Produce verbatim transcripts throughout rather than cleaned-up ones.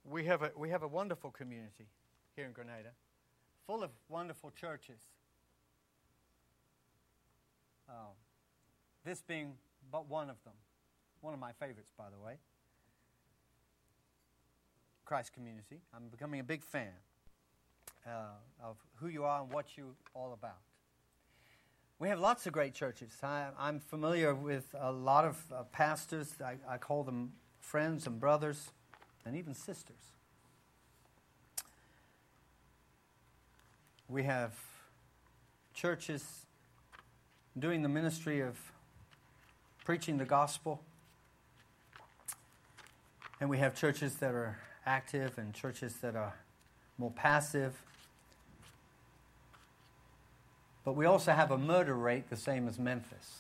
We have a we have a wonderful community here in Grenada, full of wonderful churches. Oh, this being but one of them, one of my favorites, by the way. Christ Community. I'm becoming a big fan uh, of who you are and what you're all about. We have lots of great churches. I, I'm familiar with a lot of uh, pastors. I, I call them friends and brothers and even sisters. We have churches doing the ministry of preaching the gospel. And we have churches that are active and churches that are more passive. But we also have a murder rate the same as Memphis.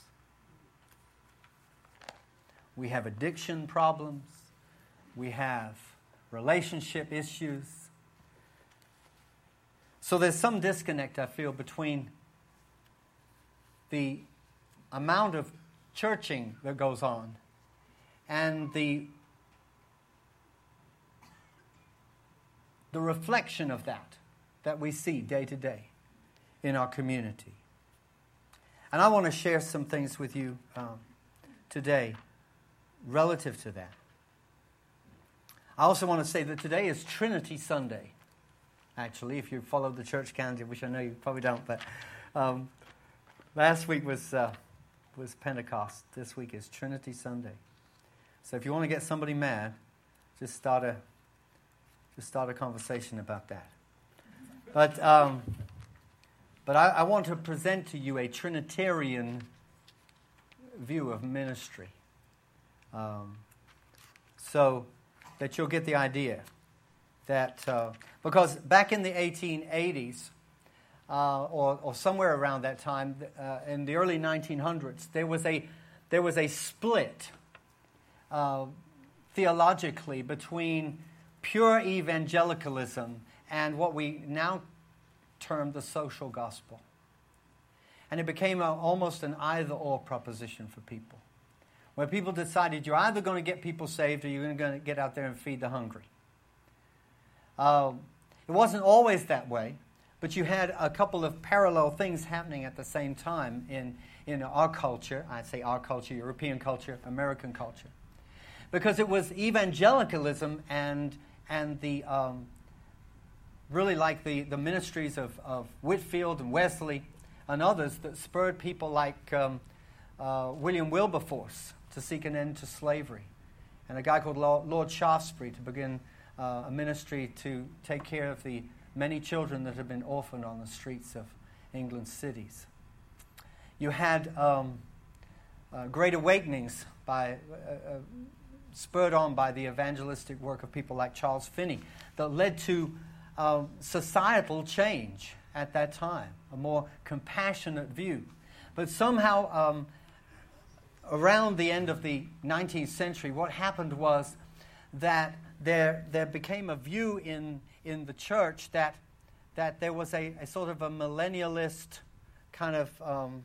We have addiction problems. We have relationship issues. So there's some disconnect, I feel, between the amount of churching that goes on and the, the reflection of that that we see day to day in our community. And I want to share some things with you um, today relative to that. I also want to say that today is Trinity Sunday. Actually, if you follow the church calendar, which I know you probably don't, but um, last week was uh, was Pentecost. This week is Trinity Sunday. So if you want to get somebody mad, just start a just start a conversation about that. But um, but I, I want to present to you a Trinitarian view of ministry, um, so that you'll get the idea. That uh, because back in the eighteen eighties, uh, or, or somewhere around that time, uh, in the early nineteen hundreds, there was a there was a split uh, theologically between pure evangelicalism and what we now term the social gospel, and it became a, almost an either-or proposition for people, where people decided you're either going to get people saved or you're going to get out there and feed the hungry. Uh, it wasn't always that way, but you had a couple of parallel things happening at the same time in, in our culture. I say our culture, European culture, American culture. Because it was evangelicalism and and the um, really like the, the ministries of, of Whitefield and Wesley and others that spurred people like um, uh, William Wilberforce to seek an end to slavery, and a guy called Lord Shaftesbury to begin Uh, a ministry to take care of the many children that have been orphaned on the streets of England's cities. You had um, uh, great awakenings by uh, uh, spurred on by the evangelistic work of people like Charles Finney that led to uh, societal change at that time, a more compassionate view. But somehow um, around the end of the nineteenth century, what happened was that There, there became a view in, in the church that that there was a, a sort of a millennialist kind of um,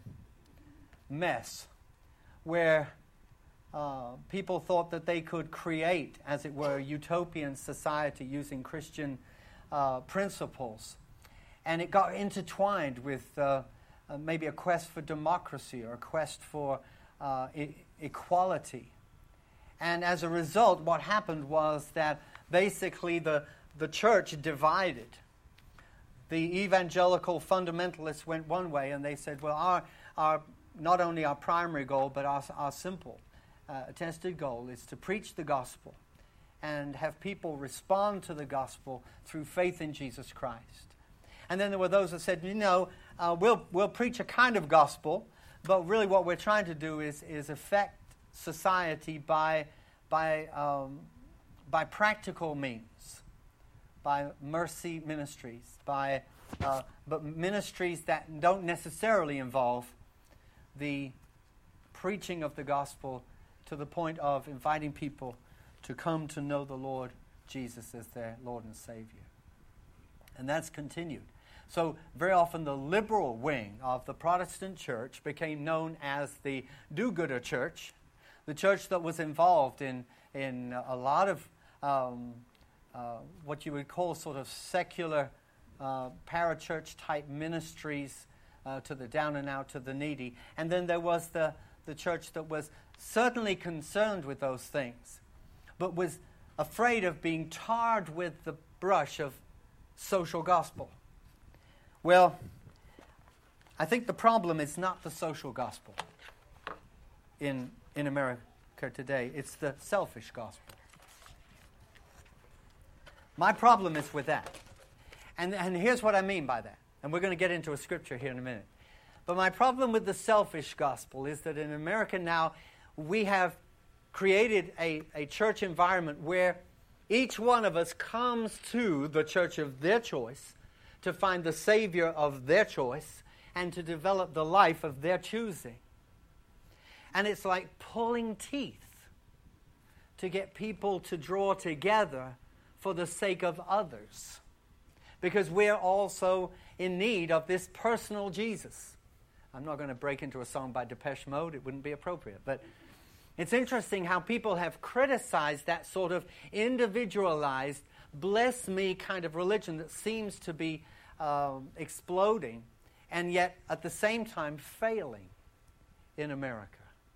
mess where uh, people thought that they could create, as it were, a utopian society using Christian uh, principles. And it got intertwined with uh, uh, maybe a quest for democracy or a quest for uh, e- equality. And as a result, what happened was that basically the, the church divided. The evangelical fundamentalists went one way, and they said, well, our, our not only our primary goal, but our, our simple, uh, attested goal is to preach the gospel and have people respond to the gospel through faith in Jesus Christ. And then there were those that said, you know, uh, we'll, we'll preach a kind of gospel, but really what we're trying to do is, is affect society by by um, by practical means, by mercy ministries, by uh, but ministries that don't necessarily involve the preaching of the gospel to the point of inviting people to come to know the Lord Jesus as their Lord and Savior. And that's continued. So very often the liberal wing of the Protestant church became known as the do-gooder church, the church that was involved in, in a lot of um, uh, what you would call sort of secular uh, parachurch type ministries uh, to the down and out, to the needy. And then there was the, the church that was certainly concerned with those things, but was afraid of being tarred with the brush of social gospel. Well, I think the problem is not the social gospel in, in America today. It's the selfish gospel. My problem is with that. And, and here's what I mean by that. And we're going to get into a scripture here in a minute. But my problem with the selfish gospel is that in America now, we have created a, a church environment where each one of us comes to the church of their choice to find the Savior of their choice and to develop the life of their choosing. And it's like pulling teeth to get people to draw together for the sake of others. Because we're also in need of this personal Jesus. I'm not going to break into a song by Depeche Mode. It wouldn't be appropriate. But it's interesting how people have criticized that sort of individualized, bless me kind of religion that seems to be um, exploding and yet at the same time failing in America.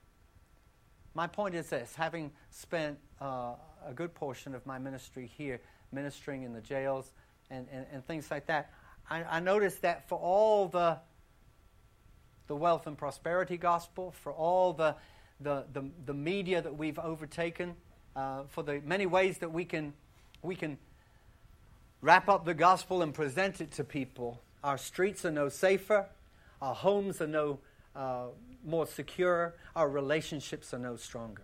My point is this: having spent uh, a good portion of my ministry here, ministering in the jails and, and, and things like that, I, I noticed that for all the the wealth and prosperity gospel, for all the the, the, the media that we've overtaken, uh, for the many ways that we can we can wrap up the gospel and present it to people, our streets are no safer, our homes are no uh, more secure, our relationships are no stronger.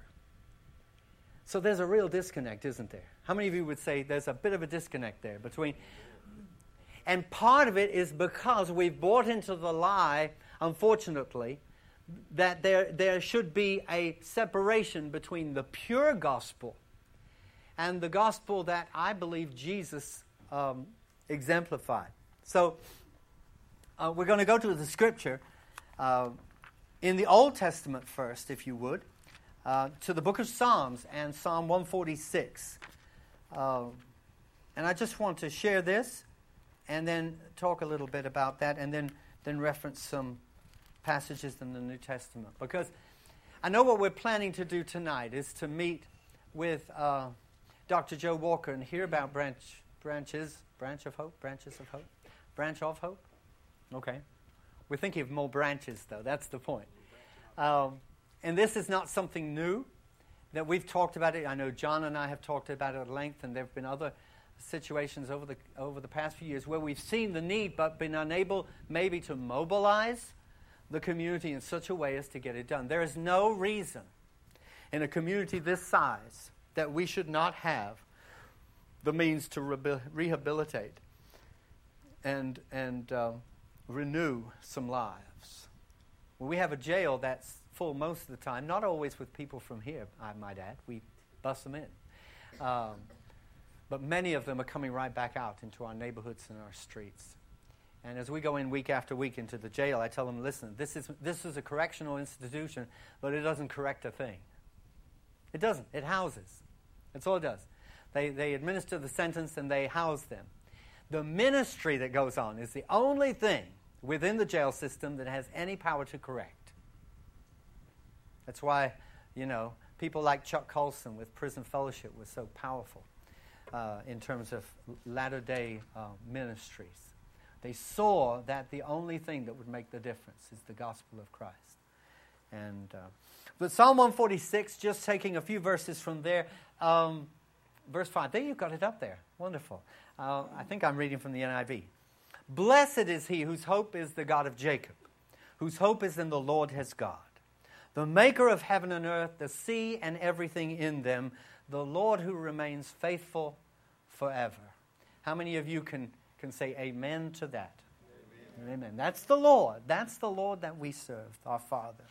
So there's a real disconnect, isn't there? How many of you would say there's a bit of a disconnect there between... And part of it is because we've bought into the lie, unfortunately, that there, there should be a separation between the pure gospel and the gospel that I believe Jesus um, exemplified. So uh, we're going to go to the scripture uh, in the Old Testament first, if you would, uh, to the book of Psalms and Psalm one forty-six. Uh, and I just want to share this and then talk a little bit about that and then, then reference some passages in the New Testament. Because I know what we're planning to do tonight is to meet with uh, Doctor Joe Walker and hear about branch branches, branch of hope, branches of hope, branch of hope. Okay. We're thinking of more branches, though. That's the point. Um, and this is not something new that we've talked about it. I know John and I have talked about it at length, and there have been other situations over the over the past few years where we've seen the need but been unable maybe to mobilize the community in such a way as to get it done. There is no reason in a community this size that we should not have the means to re- rehabilitate and and uh, renew some lives. Well, we have a jail that's full most of the time, not always with people from here, I might add. We bust them in. Um, but many of them are coming right back out into our neighborhoods and our streets. And as we go in week after week into the jail, I tell them, listen, this is this is a correctional institution, but it doesn't correct a thing. It doesn't. It houses. That's all it does. They they administer the sentence and they house them. The ministry that goes on is the only thing within the jail system that has any power to correct. That's why, you know, people like Chuck Colson with Prison Fellowship was so powerful uh, in terms of latter-day uh, ministries. They saw that the only thing that would make the difference is the gospel of Christ. And uh, but Psalm one forty-six, just taking a few verses from there, um, verse five. There, you've got it up there. Wonderful. Uh, I think I'm reading from the N I V. Blessed is he whose hope is the God of Jacob, whose hope is in the Lord his God, the maker of heaven and earth, the sea and everything in them, the Lord who remains faithful forever. How many of you can, can say amen to that? Amen. Amen. That's the Lord. That's the Lord that we serve, our Father.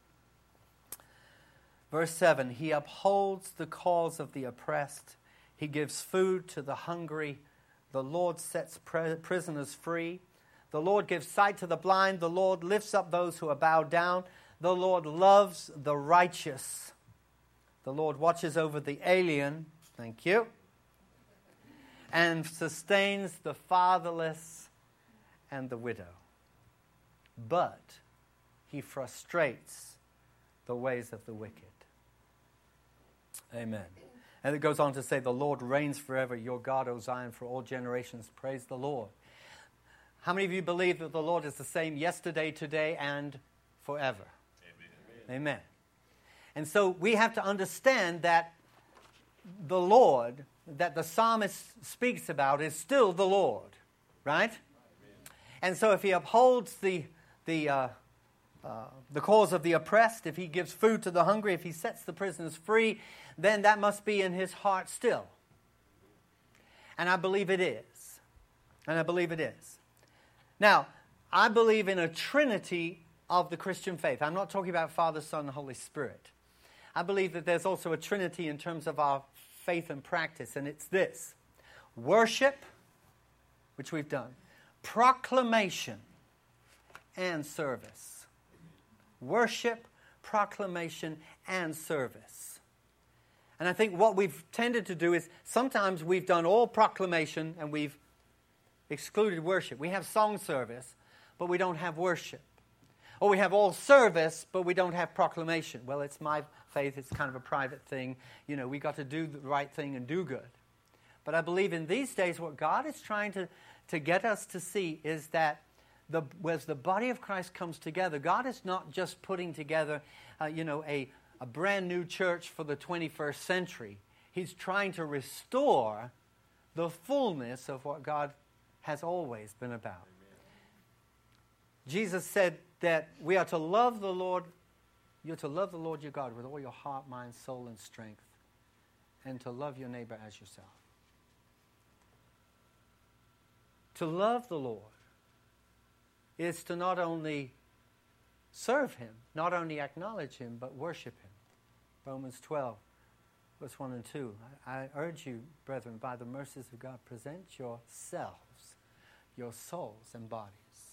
Verse seven, he upholds the cause of the oppressed. He gives food to the hungry. The Lord sets prisoners free. The Lord gives sight to the blind. The Lord lifts up those who are bowed down. The Lord loves the righteous. The Lord watches over the alien. Thank you. and sustains the fatherless and the widow. But he frustrates the ways of the wicked. Amen. And it goes on to say, the Lord reigns forever, your God, O Zion, for all generations. Praise the Lord. How many of you believe that the Lord is the same yesterday, today, and forever? Amen. Amen. And so we have to understand that the Lord that the psalmist speaks about is still the Lord, right? Amen. And so if he upholds the the uh, uh, the cause of the oppressed, if he gives food to the hungry, if he sets the prisoners free, then that must be in his heart still. And I believe it is. And I believe it is. Now, I believe in a trinity of the Christian faith. I'm not talking about Father, Son, and Holy Spirit. I believe that there's also a trinity in terms of our faith and practice, and it's this: worship, which we've done, proclamation, and service. Worship, proclamation, and service. And I think what we've tended to do is sometimes we've done all proclamation and we've excluded worship. We have song service, but we don't have worship. Or we have all service, but we don't have proclamation. Well, it's my faith. It's kind of a private thing. You know, we got to do the right thing and do good. But I believe in these days what God is trying to, to get us to see is that the, as the body of Christ comes together, God is not just putting together, uh, you know, a, a brand new church for the twenty-first century. He's trying to restore the fullness of what God has always been about. Amen. Jesus said that we are to love the Lord, you're to love the Lord your God with all your heart, mind, soul, and strength, and to love your neighbor as yourself. To love the Lord is to not only serve Him, not only acknowledge Him, but worship Him. Romans twelve, verse one and two. I, I urge you, brethren, by the mercies of God, present yourselves, your souls and bodies,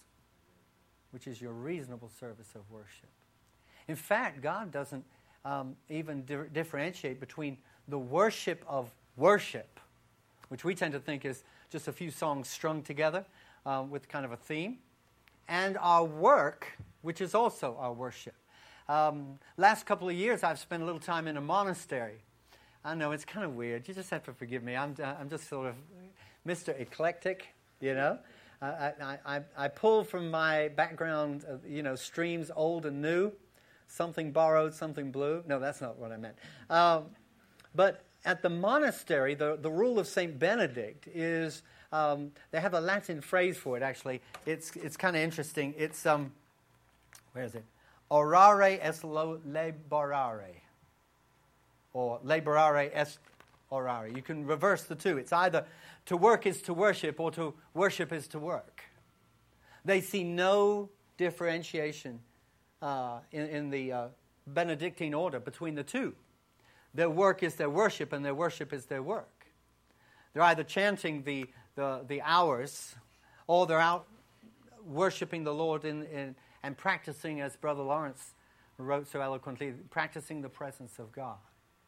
which is your reasonable service of worship. In fact, God doesn't um, even di- differentiate between the worship of worship, which we tend to think is just a few songs strung together uh, with kind of a theme, and our work, which is also our worship. Um, last couple of years, I've spent a little time in a monastery. I know, it's kind of weird. You just have to forgive me. I'm, I'm just sort of Mister Eclectic, you know. I, I, I, I pull from my background, uh, you know, streams old and new, something borrowed, something blue. No, that's not what I meant. Um, but at the monastery, the, the rule of Saint Benedict is, um, they have a Latin phrase for it, actually. It's it's kind of interesting. It's, um, where is it? Orare est lo laborare. Or laborare est orare. You can reverse the two. It's either to work is to worship, or to worship is to work. They see no differentiation uh, in, in the uh, Benedictine order between the two. Their work is their worship, and their worship is their work. They're either chanting the the, the hours, or they're out worshiping the Lord in, in, and practicing, as Brother Lawrence wrote so eloquently, practicing the presence of God.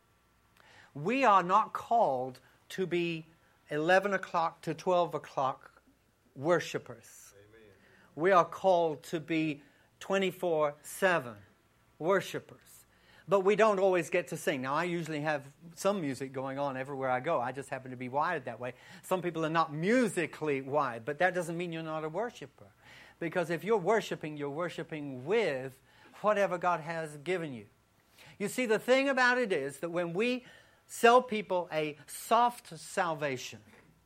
We are not called to be eleven o'clock to twelve o'clock worshipers. Amen. We are called to be twenty-four seven worshipers. But we don't always get to sing. Now, I usually have some music going on everywhere I go. I just happen to be wired that way. Some people are not musically wired, but that doesn't mean you're not a worshiper. Because if you're worshiping, you're worshiping with whatever God has given you. You see, the thing about it is that when we sell people a soft salvation,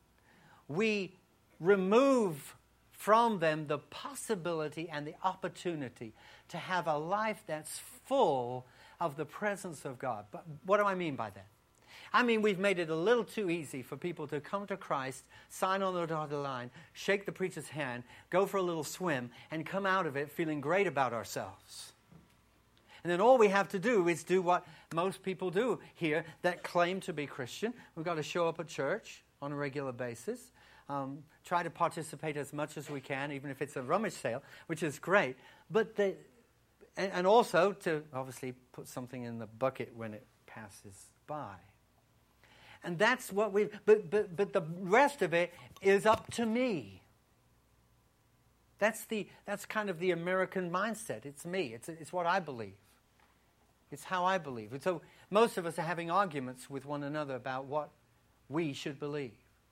we remove from them the possibility and the opportunity to have a life that's full of the presence of God. But what do I mean by that? I mean, we've made it a little too easy for people to come to Christ, sign on the dotted line, shake the preacher's hand, go for a little swim, and come out of it feeling great about ourselves. And then all we have to do is do what most people do here that claim to be Christian. We've got to show up at church on a regular basis, um, try to participate as much as we can, even if it's a rummage sale, which is great. But the, and, and also to obviously put something in the bucket when it passes by. And that's what we, but, but, but the rest of it is up to me. That's the, that's kind of the American mindset. It's me. It's, it's what I believe. It's how I believe. And so most of us are having arguments with one another about what we should believe.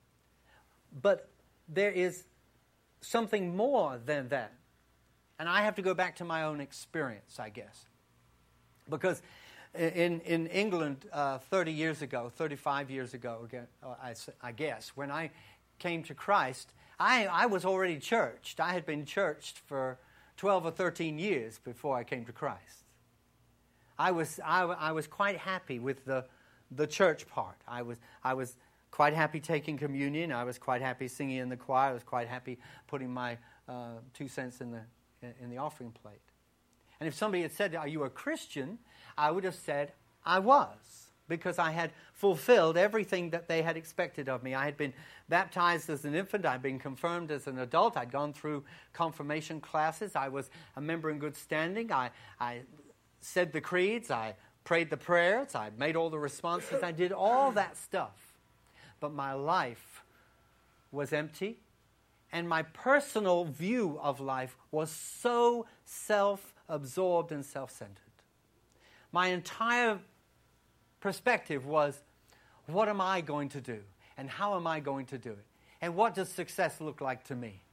But there is something more than that. And I have to go back to my own experience, I guess. Because in, in England uh, thirty years ago, thirty-five years ago, I, I guess, when I came to Christ, I, I was already churched. I had been churched for twelve or thirteen years before I came to Christ. I was, I, I was quite happy with the, the church part. I was, I was quite happy taking communion. I was quite happy singing in the choir. I was quite happy putting my uh, two cents in the, in the offering plate. And if somebody had said, "Are you a Christian?" I would have said, I was, because I had fulfilled everything that they had expected of me. I had been baptized as an infant. I'd been confirmed as an adult. I'd gone through confirmation classes. I was a member in good standing. I, I said the creeds. I prayed the prayers. I made all the responses. I did all that stuff. But my life was empty, and my personal view of life was so self-absorbed and self-centered. My entire perspective was, what am I going to do? And how am I going to do it? And what does success look like to me?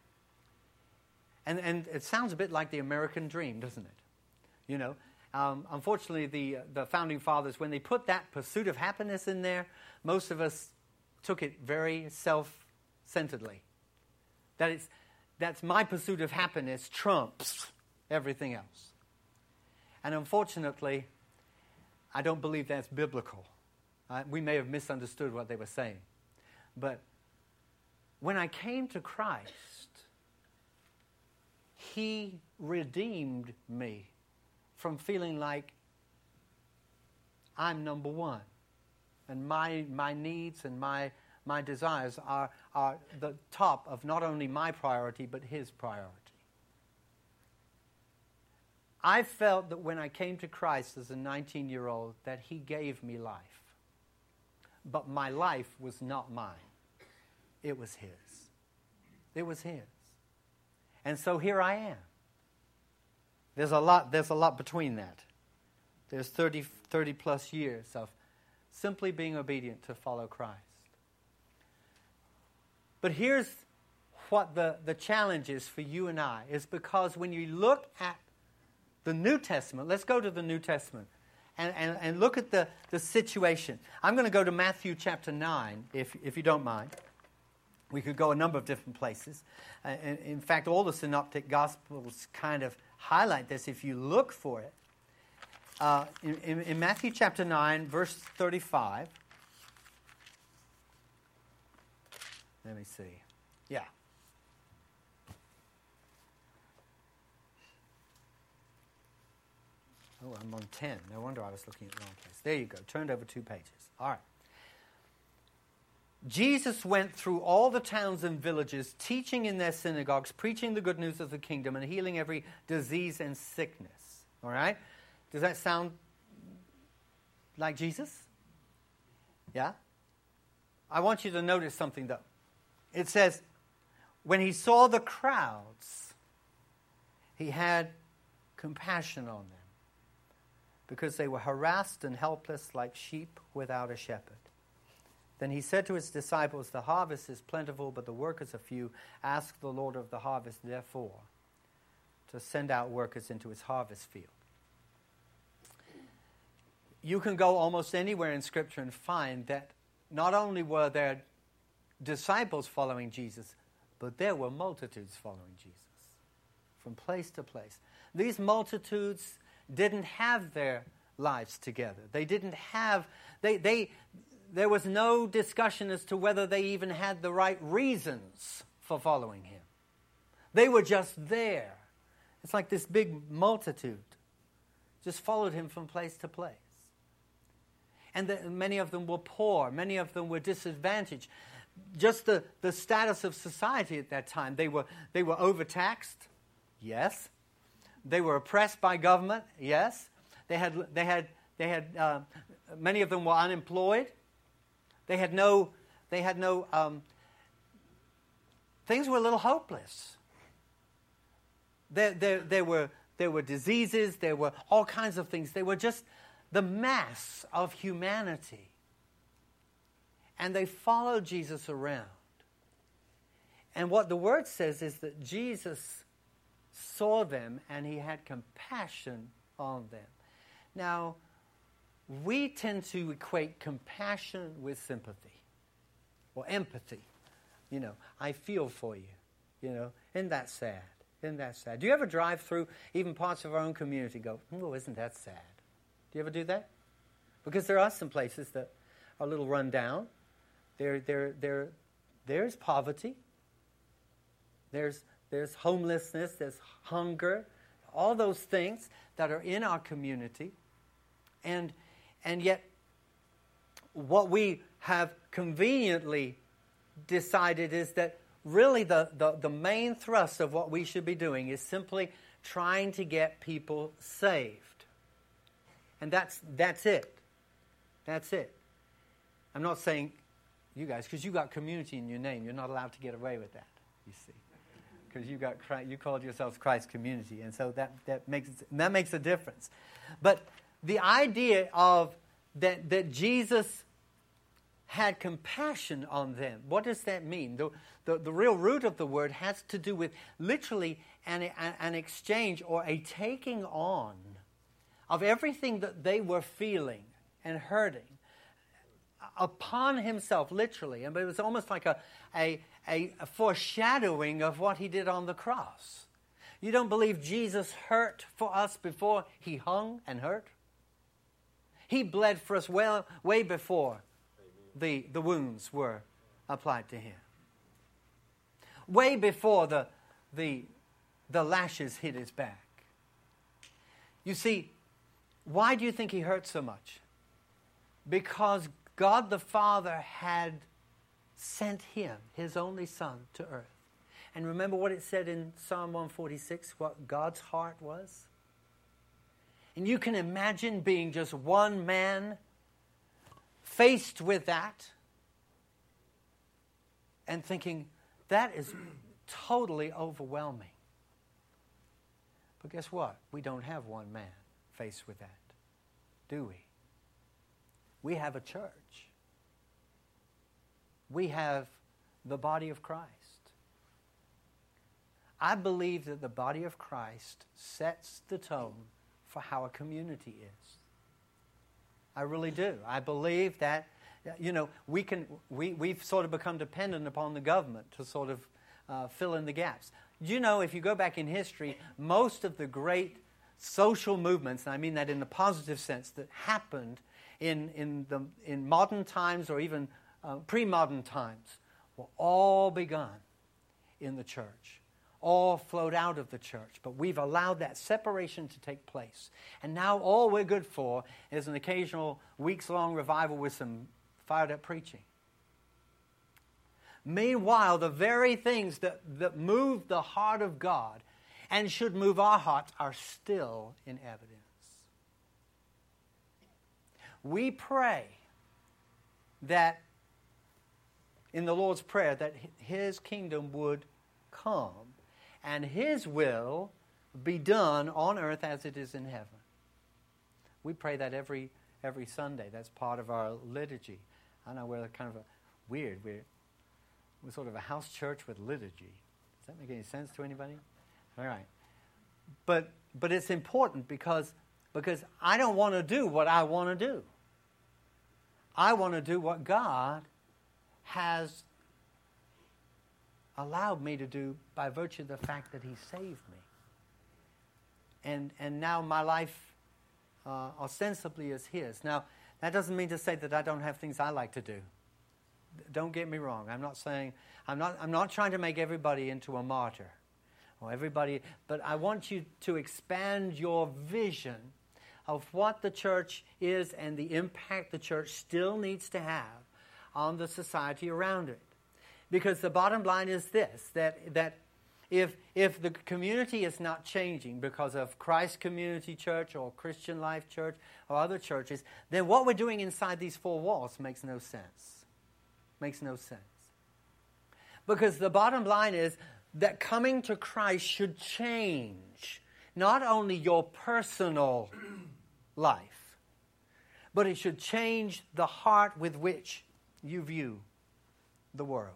And, and it sounds a bit like the American dream, doesn't it? You know, um, unfortunately, the, the Founding Fathers, when they put that pursuit of happiness in there, most of us took it very self-centeredly. That it's, that's my pursuit of happiness trumps everything else. And unfortunately, I don't believe that's biblical. Uh, we may have misunderstood what they were saying. But when I came to Christ, He redeemed me from feeling like I'm number one. And my, my needs and my, my desires are, are the top of not only my priority, but His priority. I felt that when I came to Christ as a nineteen-year-old that He gave me life. But my life was not mine. It was His. It was His. And so here I am. There's a lot, there's a lot between that. There's thirty, thirty plus years of simply being obedient to follow Christ. But here's what the, the challenge is for you and I, is because when you look at the New Testament, let's go to the New Testament and, and, and look at the, the situation. I'm going to go to Matthew chapter nine, if, if you don't mind. We could go a number of different places. Uh, in, in fact, all the synoptic gospels kind of highlight this if you look for it. Uh, in, in, in Matthew chapter nine, verse thirty-five. Let me see. Yeah. Oh, I'm on ten. No wonder I was looking at the wrong place. There you go. Turned over two pages. All right. Jesus went through all the towns and villages, teaching in their synagogues, preaching the good news of the kingdom, and healing every disease and sickness. All right? Does that sound like Jesus? Yeah? I want you to notice something, though. It says, when He saw the crowds, He had compassion on them, because they were harassed and helpless like sheep without a shepherd. Then He said to His disciples, the harvest is plentiful, but the workers are few. Ask the Lord of the harvest, therefore, to send out workers into His harvest field. You can go almost anywhere in Scripture and find that not only were there disciples following Jesus, but there were multitudes following Jesus from place to place. These multitudes didn't have their lives together. They didn't have, they, they, there was no discussion as to whether they even had the right reasons for following Him. They were just there. It's like this big multitude just followed Him from place to place. And the, many of them were poor. Many of them were disadvantaged. Just the, the status of society at that time. They were, they were overtaxed. Yes. They were oppressed by government. Yes. They had, they had, they had. Uh, many of them were unemployed. They had no, they had no, um, things were a little hopeless. There, there, there were, there were diseases, there were all kinds of things. They were just the mass of humanity. And they followed Jesus around. And what the word says is that Jesus saw them and he had compassion on them. Now, we tend to equate compassion with sympathy or empathy. You know, I feel for you. You know, isn't that sad? Isn't that sad? Do you ever drive through even parts of our own community and go, oh, isn't that sad? Do you ever do that? Because there are some places that are a little run down. There, there, there, there's poverty. There's, there's homelessness. There's hunger. All those things that are in our community. And, and yet, what we have conveniently decided is that really the, the, the main thrust of what we should be doing is simply trying to get people saved. And that's, that's it. That's it. I'm not saying you guys, because you got community in your name, you're not allowed to get away with that, you see. Because you got Christ, you called yourselves Christ's community, and so that, that makes that makes a difference. But the idea of that that Jesus had compassion on them, what does that mean? The, the, the real root of the word has to do with literally an, an exchange or a taking on of everything that they were feeling and hurting upon himself, literally. And it was almost like a, a, a foreshadowing of what he did on the cross. You don't believe Jesus hurt for us before he hung and hurt? He bled for us well, way before the, the wounds were applied to him. Way before the, the, the lashes hit his back. You see, why do you think he hurt so much? Because God the Father had sent him, his only Son, to earth. And remember what it said in Psalm one forty-six, what God's heart was? And you can imagine being just one man faced with that and thinking, that is totally overwhelming. But guess what? We don't have one man faced with that, do we? We have a church. We have the body of Christ. I believe that the body of Christ sets the tone for how a community is. I really do. I believe that, you know, we can, we, we've sort of become dependent upon the government to sort of uh, fill in the gaps. You know, if you go back in history, most of the great social movements, and I mean that in the positive sense, that happened in, in, the, in modern times or even uh, pre-modern times, were all begun in the church. All flowed out of the church. But we've allowed that separation to take place. And now all we're good for is an occasional weeks-long revival with some fired-up preaching. Meanwhile, the very things that, that move the heart of God and should move our hearts are still in evidence. We pray that in the Lord's Prayer that His kingdom would come and His will be done on earth as it is in heaven. We pray that every every Sunday. That's part of our liturgy. I know we're kind of a weird. We're, we're sort of a house church with liturgy. Does that make any sense to anybody? All right. But but it's important because because I don't want to do what I want to do. I want to do what God has allowed me to do by virtue of the fact that He saved me. And and now my life uh, ostensibly is His. Now, that doesn't mean to say that I don't have things I like to do. Don't get me wrong. I'm not saying, I'm not, I'm not trying to make everybody into a martyr. Or everybody, but I want you to expand your vision of what the church is and the impact the church still needs to have on the society around it. Because the bottom line is this, that that if if the community is not changing because of Christ Community Church or Christian Life Church or other churches, then what we're doing inside these four walls makes no sense. Makes no sense. Because the bottom line is that coming to Christ should change not only your personal life, but it should change the heart with which you view the world.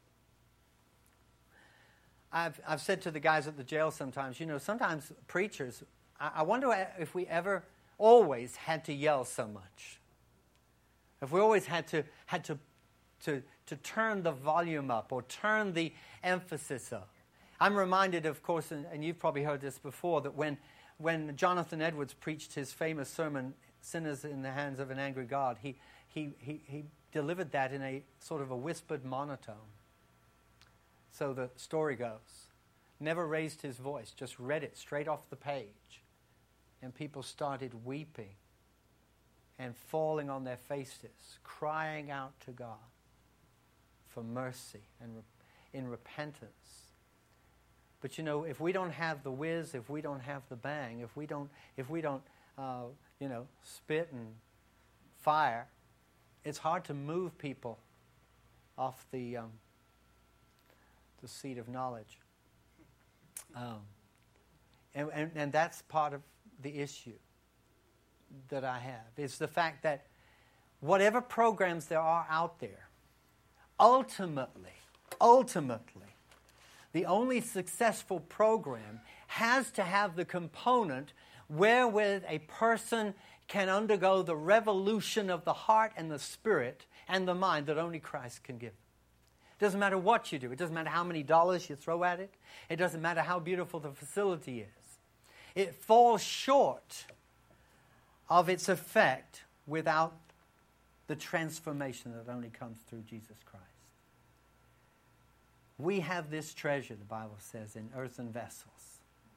I've, I've said to the guys at the jail sometimes, you know, sometimes preachers, I, I wonder if we ever, always had to yell so much. If we always had to, had to, to, to turn the volume up or turn the emphasis up. I'm reminded, of course, and, and you've probably heard this before, that when, when Jonathan Edwards preached his famous sermon, Sinners in the Hands of an Angry God, he, he, he, he delivered that in a sort of a whispered monotone. So the story goes. Never raised his voice, just read it straight off the page. And people started weeping and falling on their faces, crying out to God for mercy and re- in repentance. But you know, if we don't have the whiz, if we don't have the bang, if we don't, if we don't, uh, you know, spit and fire, it's hard to move people off the um, the seat of knowledge. Um, and, and, and that's part of the issue that I have. It's the fact that whatever programs there are out there, ultimately, ultimately, the only successful program has to have the component wherewith a person can undergo the revolution of the heart and the spirit and the mind that only Christ can give. It doesn't matter what you do. It doesn't matter how many dollars you throw at it. It doesn't matter how beautiful the facility is. It falls short of its effect without the transformation that only comes through Jesus Christ. We have this treasure, the Bible says, in earthen vessels.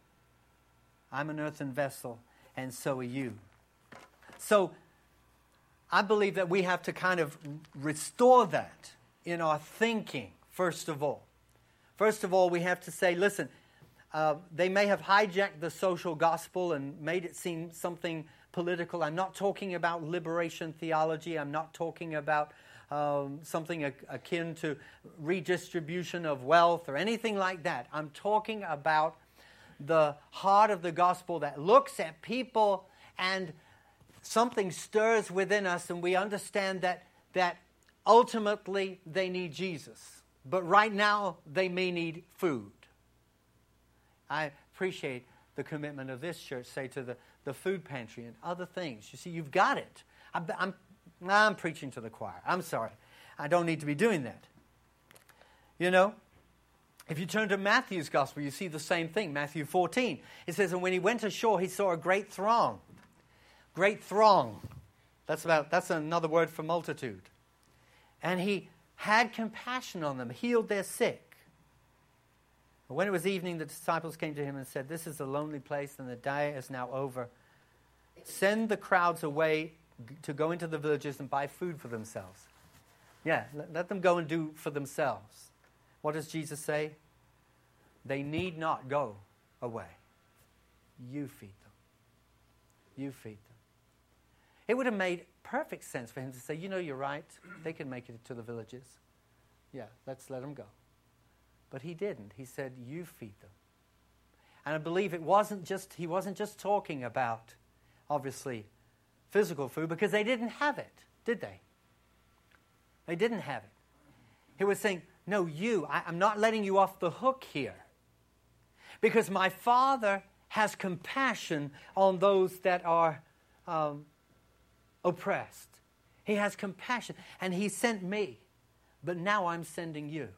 I'm an earthen vessel, and so are you. So I believe that we have to kind of restore that in our thinking, first of all. First of all, we have to say, listen, uh, they may have hijacked the social gospel and made it seem something political. I'm not talking about liberation theology. I'm not talking about um, something a- akin to redistribution of wealth or anything like that. I'm talking about the heart of the gospel that looks at people and something stirs within us and we understand that that ultimately they need Jesus. But right now they may need food. I appreciate the commitment of this church, say, to the, the food pantry and other things. You see, you've got it. I'm, I'm, I'm preaching to the choir. I'm sorry. I don't need to be doing that. You know, if you turn to Matthew's gospel, you see the same thing. Matthew fourteen. It says, and when he went ashore, he saw a great throng. Great throng. That's about. That's another word for multitude. And he had compassion on them, healed their sick. But when it was evening, the disciples came to him and said, this is a lonely place and the day is now over. Send the crowds away to go into the villages and buy food for themselves. Yeah, let, let them go and do for themselves. What does Jesus say? They need not go away. You feed them. You feed them. It would have made perfect sense for him to say, you know, you're right. They can make it to the villages. Yeah, let's let them go. But he didn't. He said, you feed them. And I believe it wasn't just, he wasn't just talking about, obviously, physical food, because they didn't have it, did they? They didn't have it. He was saying, no, you, I, I'm not letting you off the hook here. Because my Father has compassion on those that are um, oppressed. He has compassion. And he sent me. But now I'm sending you.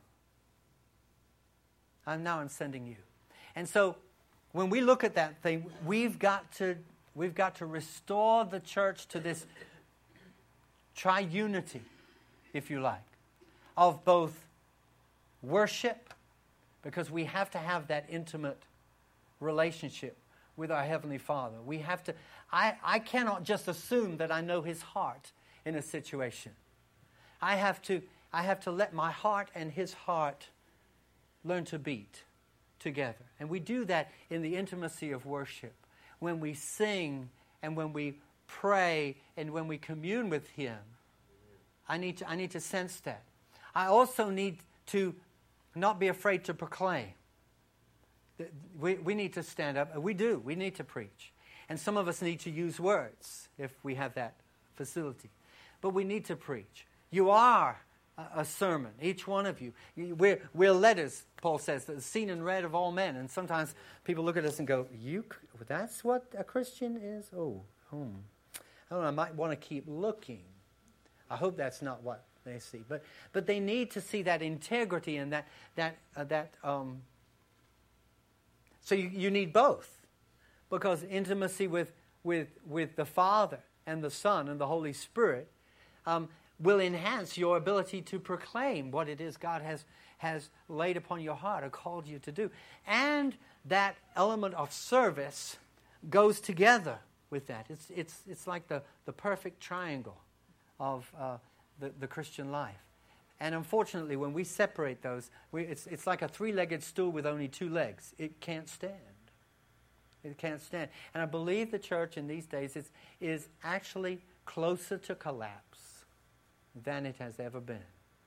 And now I'm sending you. And so when we look at that thing, we've got to we've got to restore the church to this triunity, if you like, of both worship, because we have to have that intimate relationship with our Heavenly Father. We have to, I, I cannot just assume that I know His heart in a situation. I have to, I have to let my heart and His heart learn to beat together. And we do that in the intimacy of worship. When we sing and when we pray and when we commune with Him, I need to, I need to sense that. I also need to not be afraid to proclaim. We, we need to stand up. We do. We need to preach. And some of us need to use words if we have that facility. But we need to preach. You are a, a sermon, each one of you. We're, we're letters, Paul says, that are seen and read of all men. And sometimes people look at us and go, "You? That's what a Christian is? Oh, hmm. I don't know, I might want to keep looking." I hope that's not what they see. But but they need to see that integrity and that, that, uh, that um, so you, you need both. Because intimacy with, with, with the Father and the Son and the Holy Spirit um, will enhance your ability to proclaim what it is God has, has laid upon your heart or called you to do. And that element of service goes together with that. It's, it's, it's like the, the perfect triangle of uh, the, the Christian life. And unfortunately, when we separate those, we, it's, it's like a three-legged stool with only two legs. It can't stand. It can't stand. And I believe the church in these days is, is actually closer to collapse than it has ever been.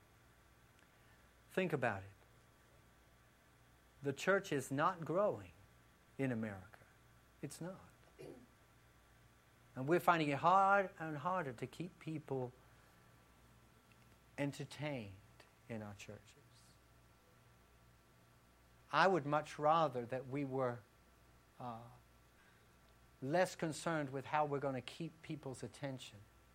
Think about it. The church is not growing in America. It's not. And we're finding it hard and harder to keep people entertained in our churches. I would much rather that we were Uh, less concerned with how we're going to keep people's attention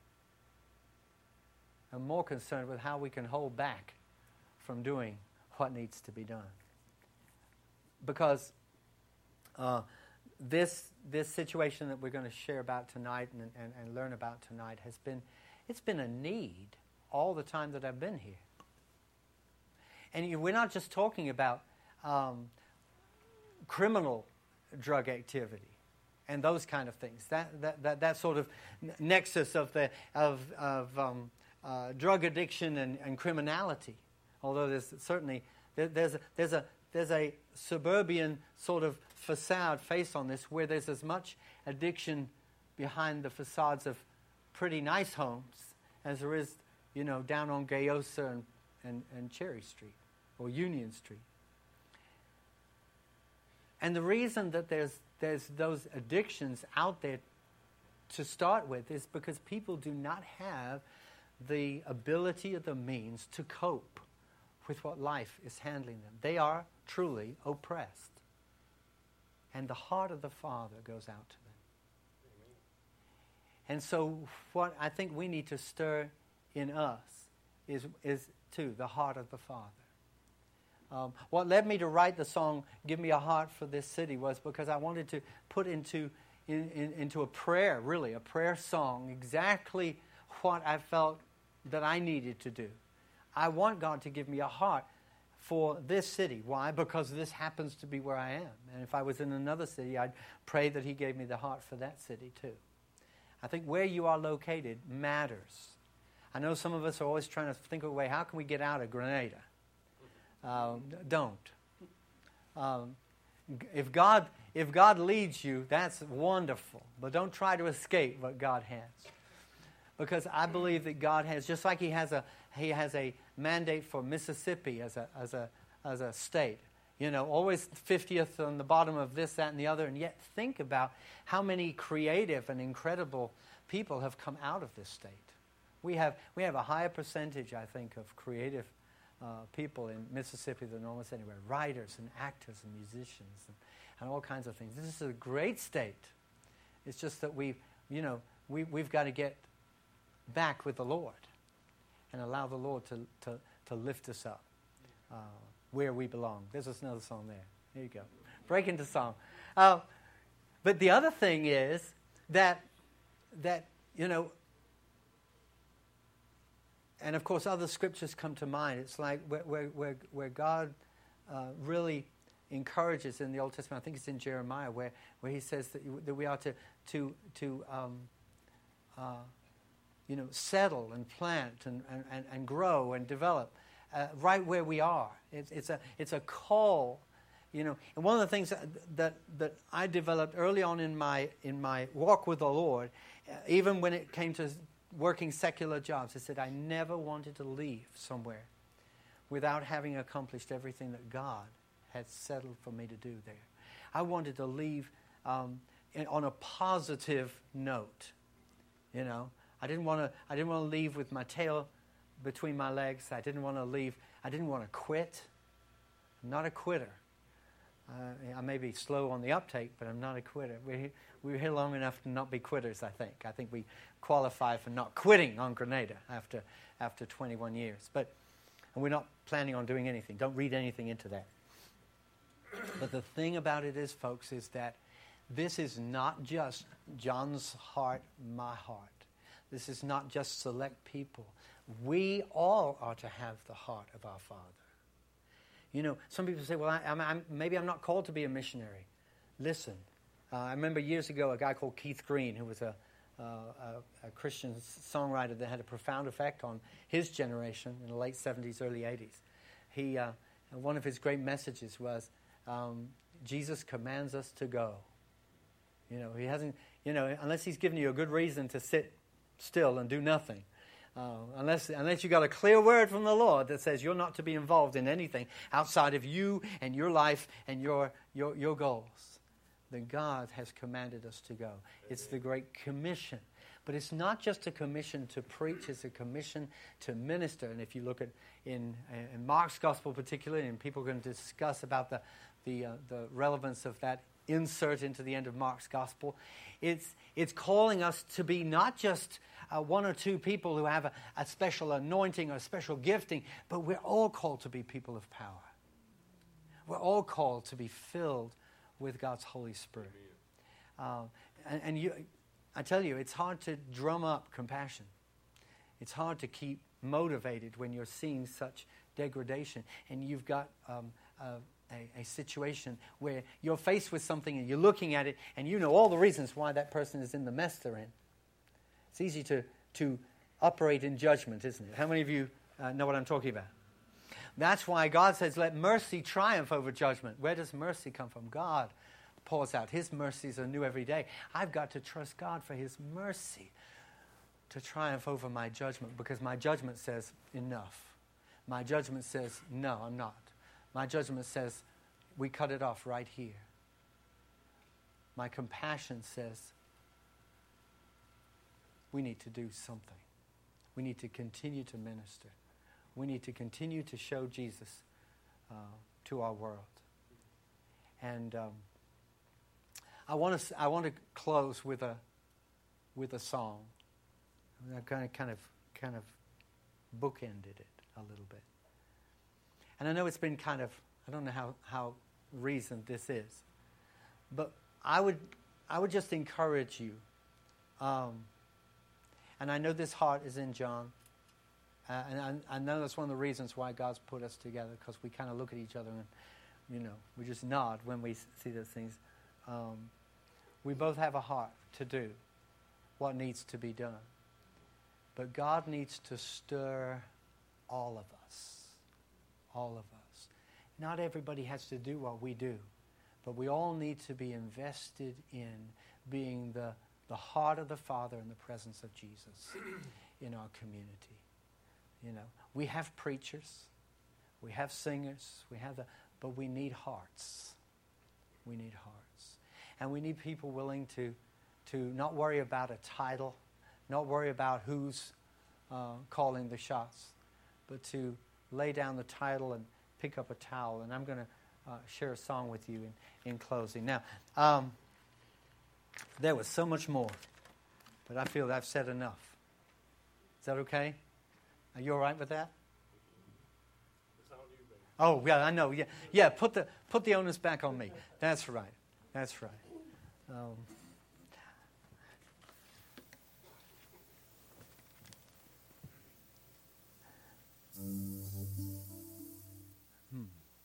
and more concerned with how we can hold back from doing what needs to be done. Because uh, this this situation that we're going to share about tonight and, and, and learn about tonight has been, it's been a need all the time that I've been here. And you, we're not just talking about um, criminal drug activity and those kind of things. That that that, that sort of nexus of the of of um, uh, drug addiction and, and criminality. Although there's certainly there, there's a, there's a there's a suburban sort of facade face on this where there's as much addiction behind the facades of pretty nice homes as there is, you know, down on Gayosa and, and, and Cherry Street or Union Street. And the reason that there's there's those addictions out there to start with is because people do not have the ability or the means to cope with what life is handling them. They are truly oppressed. And the heart of the Father goes out to them. Amen. And so what I think we need to stir in us is, is too, the heart of the Father. Um, what led me to write the song "Give Me a Heart for This City" was because I wanted to put into in, in, into a prayer, really a prayer song, exactly what I felt that I needed to do. I want God to give me a heart for this city. Why? Because this happens to be where I am. And if I was in another city, I'd pray that He gave me the heart for that city too. I think where you are located matters. I know some of us are always trying to think of a way, how can we get out of Grenada? Um, don't. Um, if God if God leads you, that's wonderful. But don't try to escape what God has, because I believe that God has, just like He has a He has a mandate for Mississippi as a as a as a state. You know, always fiftieth on the bottom of this, that, and the other. And yet, think about how many creative and incredible people have come out of this state. We have we have a higher percentage, I think, of creative Uh, people in Mississippi than almost anywhere. Writers and actors and musicians and, and all kinds of things. This is a great state. It's just that we, you know, we, we've got to get back with the Lord and allow the Lord to, to, to lift us up uh, where we belong. There's another song there. There you go. Break into song. Uh, but the other thing is that, that you know, and of course, other scriptures come to mind. It's like where where where, where God uh, really encourages in the Old Testament. I think it's in Jeremiah where, where He says that, you, that we are to to to um, uh, you know settle and plant and, and, and grow and develop uh, right where we are. It's it's a it's a call, you know. And one of the things that that, that I developed early on in my in my walk with the Lord, uh, even when it came to working secular jobs, I said I never wanted to leave somewhere without having accomplished everything that God had settled for me to do there. I wanted to leave um, in, on a positive note. You know, I didn't want to. I didn't want to leave with my tail between my legs. I didn't want to leave. I didn't want to quit. I'm not a quitter. Uh, I may be slow on the uptake, but I'm not a quitter. We're, we're here long enough to not be quitters, I think. I think we qualify for not quitting on Grenada after after twenty-one years. But and we're not planning on doing anything. Don't read anything into that. But the thing about it is, folks, is that this is not just John's heart, my heart. This is not just select people. We all are to have the heart of our Father. You know, some people say, well, I, I'm, I'm, maybe I'm not called to be a missionary. Listen, uh, I remember years ago a guy called Keith Green, who was a, uh, a, a Christian songwriter that had a profound effect on his generation in the late seventies, early eighties. He, uh, one of his great messages was, um, Jesus commands us to go. You know, he hasn't, you know, unless he's given you a good reason to sit still and do nothing. Uh, unless unless you got a clear word from the Lord that says you're not to be involved in anything outside of you and your life and your your, your goals, then God has commanded us to go. It's the Great Commission. But it's not just a commission to preach, it's a commission to minister. And if you look at in, in Mark's Gospel particularly, and people are going to discuss about the, the, uh, the relevance of that insert into the end of Mark's Gospel, it's, it's calling us to be not just uh, one or two people who have a, a special anointing or a special gifting, but we're all called to be people of power. We're all called to be filled with God's Holy Spirit. Uh, and, and you... I tell you, it's hard to drum up compassion. It's hard to keep motivated when you're seeing such degradation and you've got um, a, a, a situation where you're faced with something and you're looking at it and you know all the reasons why that person is in the mess they're in. It's easy to, to operate in judgment, isn't it? How many of you uh, know what I'm talking about? That's why God says, let mercy triumph over judgment. Where does mercy come from? God pours out. His mercies are new every day. I've got to trust God for His mercy to triumph over my judgment, because my judgment says enough. My judgment says no, I'm not. My judgment says we cut it off right here. My compassion says we need to do something. We need to continue to minister. We need to continue to show Jesus uh, to our world. And um, I want to I want to close with a with a song. I kind of kind of kind of bookended it a little bit. And I know it's been kind of, I don't know how, how reasoned this is, but I would I would just encourage you. Um, and I know this heart is in John, uh, and I, I know that's one of the reasons why God's put us together, because we kind of look at each other and, you know, we just nod when we see those things. Um, we both have a heart to do what needs to be done. But God needs to stir all of us. All of us. Not everybody has to do what we do, but we all need to be invested in being the, the heart of the Father in the presence of Jesus in our community. You know, we have preachers, we have singers, we have the, but we need hearts. We need hearts. And we need people willing to, to not worry about a title, not worry about who's uh, calling the shots, but to lay down the title and pick up a towel. And I'm going to uh, share a song with you in, in closing. Now, um, there was so much more, but I feel I've said enough. Is that okay? Are you all right with that? Oh, yeah, I know. Yeah, yeah. Put the put the onus back on me. That's right. That's right. Um, hmm.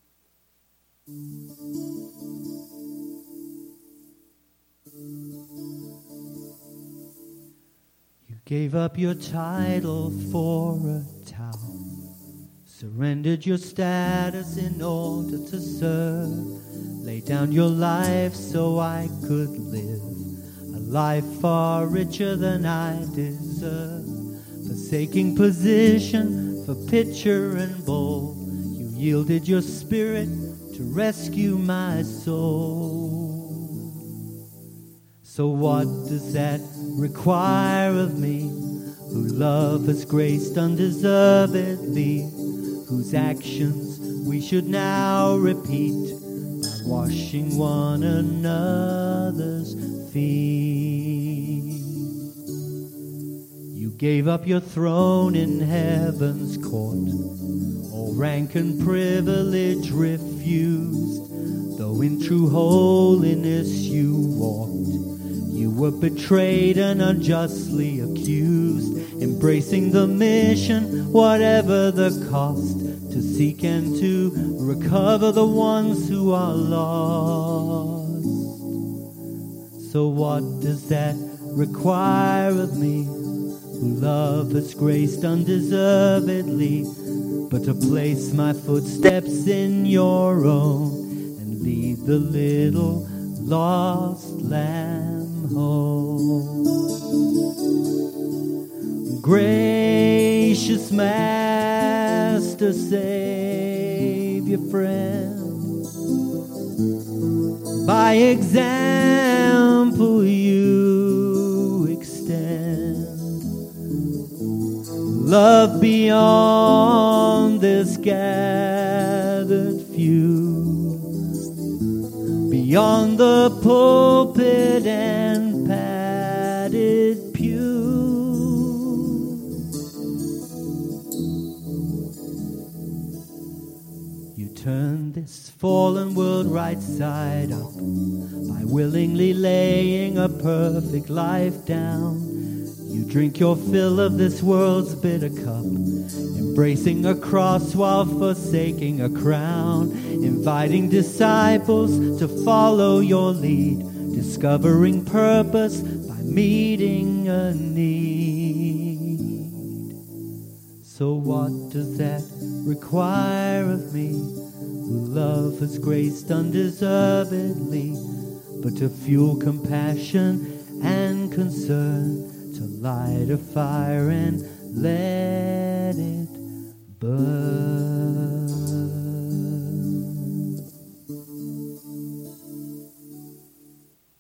You gave up your title for a town, surrendered your status in order to serve. Lay down your life so I could live a life far richer than I deserve. Forsaking position for picture and bowl, yielded your spirit to rescue my soul. So what does that require of me, who love has graced undeservedly, whose actions we should now repeat by washing one another's feet? You gave up your throne in heaven's court, all rank and privilege refused, though in true holiness you walked. You were betrayed and unjustly accused, embracing the mission, whatever the cost, to seek and to recover the ones who are lost. So what does that require of me, who love has graced undeservedly, but to place my footsteps in your own and lead the little lost lamb home? Gracious Master, Savior, friend, by example you extend love beyond this gathered few, beyond the pulpit and padded pew. You turn this fallen world right side up by willingly laying a perfect life down. You drink your fill of this world's bitter cup, embracing a cross while forsaking a crown, inviting disciples to follow your lead, discovering purpose by meeting a need. So what does that require of me, who love has graced undeservedly, but to fuel compassion and concern, to light a fire and let